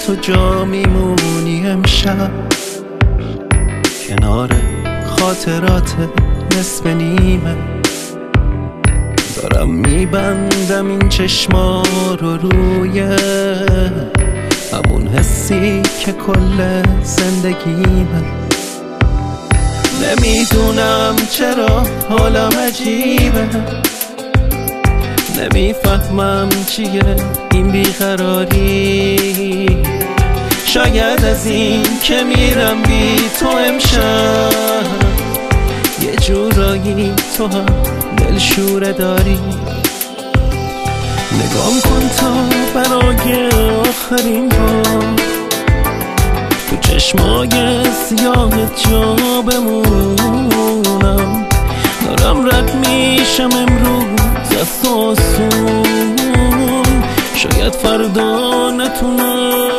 کجا میمونی امشب؟ کنار خاطرات نصف نیمه دارم میبندم این چشما رو روی همون حسی که کل زندگیمه. نمیدونم چرا حالم عجیبه، نمیفهمم چیه این بیقراری. شاید از این که میرم بی تو امشب یه جورایی تو هم دلشوره داری. نگام کن تا برای آخرین بار تو چشمای سیاه جا بمونم. دارم رد میشم امروز از تو آسون، شاید فردا نتونم.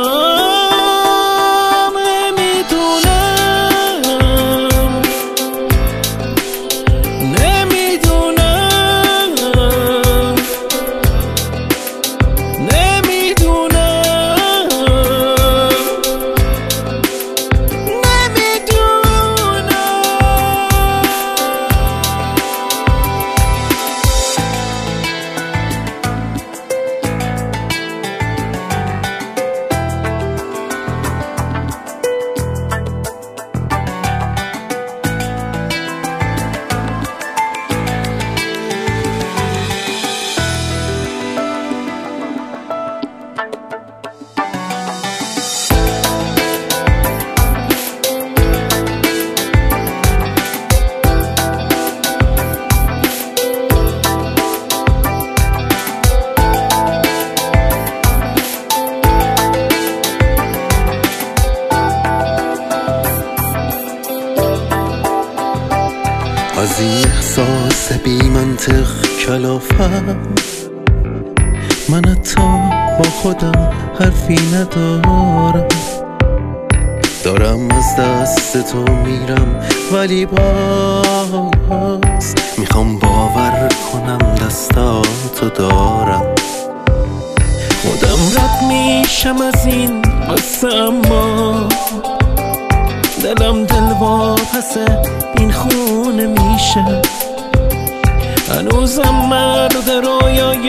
از این احساس بی منطق کلافم من حتی با خودم حرفی ندارم. دارم از دست تو میرم ولی باز میخوام باور کنم دستاتو دارم. خودم رد میشم از این قصه اما دلم دلواپس این خونه میشه. هنوزم معدود رویای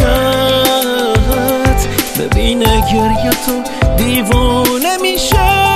گذشتت ببینه گریه تو دیوونه میشه.